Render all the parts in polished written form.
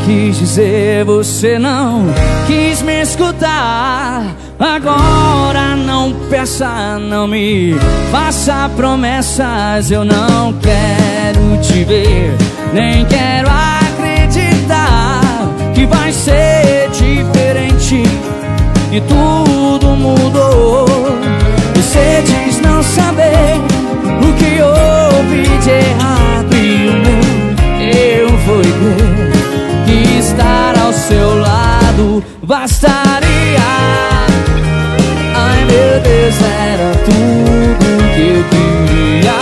quis dizer, você não quis me escutar. Agora não peça, não me faça promessas. Eu não quero te ver, nem quero acreditar que vai ser diferente e tudo mudou. Você diz não saber o que houve de errado e o meu eu fui crer que estar ao seu lado bastaria. Ai meu Deus, era tudo que eu queria.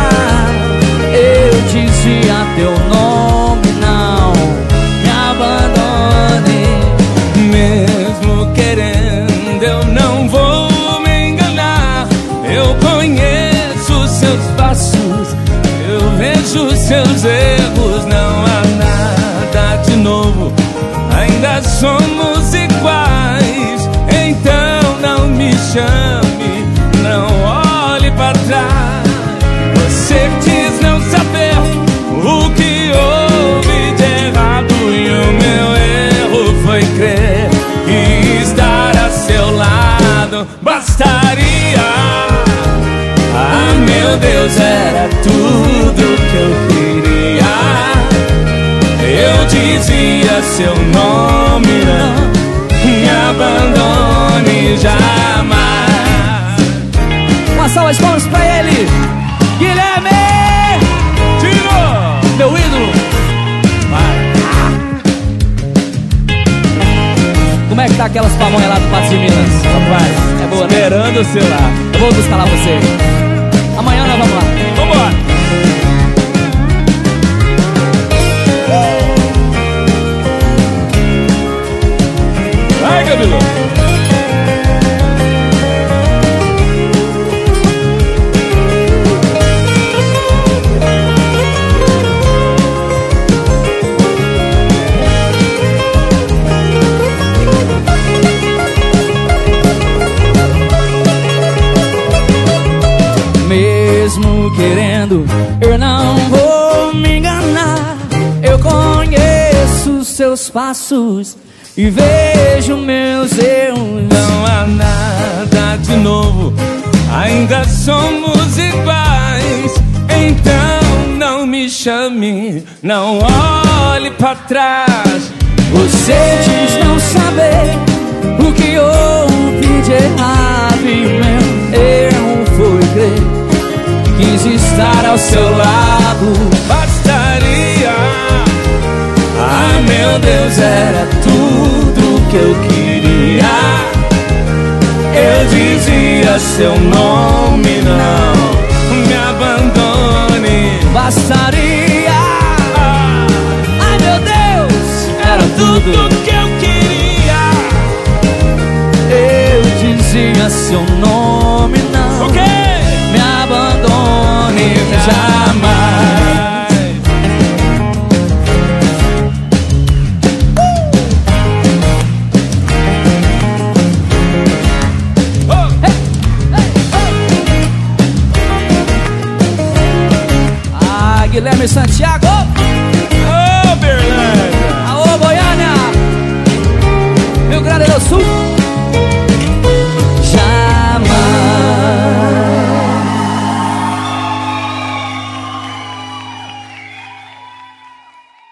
Eu dizia teu nome, não me abandone. Mesmo querendo, eu não vou me enganar. Eu conheço seus passos, eu vejo seus erros. Não há nada de novo, ainda somos iguais. Então não me chame, não olhe para trás. Você diz não saber o que houve de errado e o meu erro foi crer que estar a seu lado bastaria. Ah, meu Deus, era tudo que eu queria. Eu dizia seu nome, não me abandone jamais. Uma salva de palmas pra ele, Guilherme Tiro, meu ídolo. Como é que tá aquelas pamonhas lá do Patos de Minas? rapaz, É boa, né? esperando o celular. Eu vou buscar lá você. Amanhã nós vamos lá. Vambora. Vai, Camilo. Mesmo querendo, eu não vou me enganar. Eu conheço seus passos e vejo meus erros. Não há nada de novo, ainda somos iguais. Então não me chame, não olhe para trás. Você diz não saber o que houve de errado e o meu erro foi crer. Quis estar ao seu lado Bastaria. Ah, meu Deus, era tudo que eu queria. Eu dizia seu nome, não me abandone. bastaria. Ai meu Deus, Era tudo que eu queria. eu dizia seu nome, não Ok? me abandone jamais.